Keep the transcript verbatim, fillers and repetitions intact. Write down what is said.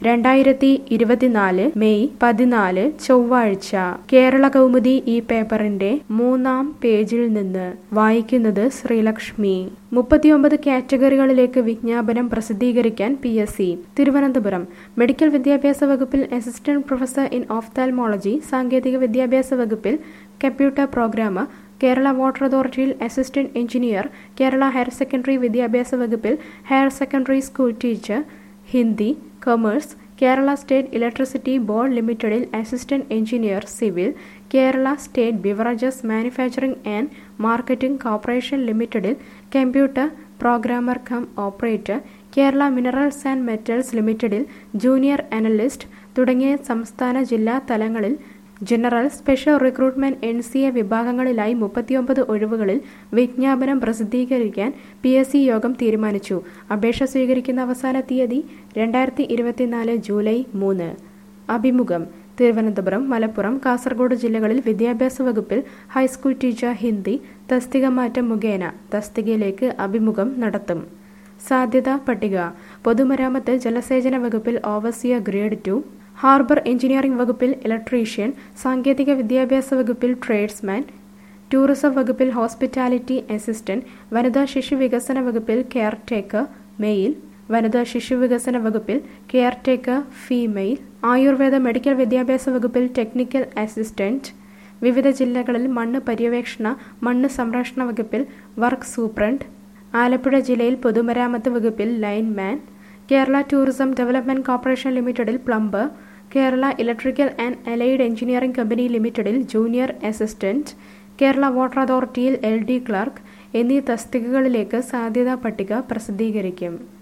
രണ്ടായിരത്തി ഇരുപത്തിനാല് മെയ് പതിനാല് ചൊവ്വാഴ്ച കേരള കൗമുദി ഈ പേപ്പറിന്റെ മൂന്നാം പേജിൽ നിന്ന് വായിക്കുന്നത് ശ്രീലക്ഷ്മി. മുപ്പത്തിയൊമ്പത് കാറ്റഗറികളിലേക്ക് വിജ്ഞാപനം പ്രസിദ്ധീകരിക്കാൻ P S C. Thiruvananthapuram medical വിദ്യാഭ്യാസ വകുപ്പിൽ അസിസ്റ്റന്റ് പ്രൊഫസർ ഇൻ ഓഫ്താൽമോളജി, സാങ്കേതിക വിദ്യാഭ്യാസ വകുപ്പിൽ കമ്പ്യൂട്ടർ പ്രോഗ്രാമർ, കേരള വാട്ടർ അതോറിറ്റിയിൽ assistant engineer, Kerala higher secondary വിദ്യാഭ്യാസ വകുപ്പിൽ higher secondary school teacher, Hindi, commerce, Kerala state electricity board ലിമിറ്റഡിൽ assistant engineer civil, Kerala state beverages manufacturing and marketing corporation ലിമിറ്റഡിൽ computer programmer cum operator, Kerala minerals and metals ലിമിറ്റഡിൽ junior analyst തുടങ്ങിയ സംസ്ഥാന ജില്ലാ തലങ്ങളിൽ general, special recruitment N C A വിഭാഗങ്ങളിലായി മുപ്പത്തിയൊമ്പത് ഒഴിവുകളിൽ വിജ്ഞാപനം പ്രസിദ്ധീകരിക്കാൻ പി എസ് സി യോഗം തീരുമാനിച്ചു. അപേക്ഷ സ്വീകരിക്കുന്ന അവസാന തീയതി രണ്ടായിരത്തി ഇരുപത്തിനാല് ജൂലൈ മൂന്ന്. അഭിമുഖം. തിരുവനന്തപുരം, മലപ്പുറം, കാസർഗോഡ് ജില്ലകളിൽ വിദ്യാഭ്യാസ വകുപ്പിൽ ഹൈസ്കൂൾ ടീച്ചർ ഹിന്ദി തസ്തിക മാറ്റം മുഖേന തസ്തികയിലേക്ക് അഭിമുഖം നടത്തും. സാധ്യതാ പട്ടിക. പൊതുമരാമത്ത് ജലസേചന വകുപ്പിൽ overseer grade two, harbour engineering വകുപ്പിൽ ഇലക്ട്രീഷ്യൻ, സാങ്കേതിക വിദ്യാഭ്യാസ വകുപ്പിൽ ട്രേഡ്സ്മാൻ, ടൂറിസം വകുപ്പിൽ ഹോസ്പിറ്റാലിറ്റി അസിസ്റ്റന്റ്, വനിതാ ശിശു വികസന വകുപ്പിൽ കെയർ ടേക്കർ മെയിൽ, വനിതാ ശിശു വികസന വകുപ്പിൽ caretaker female, Ayurveda medical വിദ്യാഭ്യാസ വകുപ്പിൽ ടെക്നിക്കൽ അസിസ്റ്റന്റ്, വിവിധ ജില്ലകളിൽ മണ്ണ് പര്യവേക്ഷണ മണ്ണ് സംരക്ഷണ വകുപ്പിൽ വർക്ക് സൂപ്രണ്ട്, ആലപ്പുഴ ജില്ലയിൽ പൊതുമരാമത്ത് വകുപ്പിൽ lineman, Kerala tourism development corporation ലിമിറ്റഡിൽ plumber, Kerala electrical and allied engineering company ലിമിറ്റഡിൽ ജൂനിയർ അസിസ്റ്റന്റ്, കേരള വാട്ടർ അതോറിറ്റിയിൽ എൽ ഡി ക്ലർക്ക് എന്നീ തസ്തികകളിലേക്ക് സാധ്യതാ പട്ടിക പ്രസിദ്ധീകരിക്കും.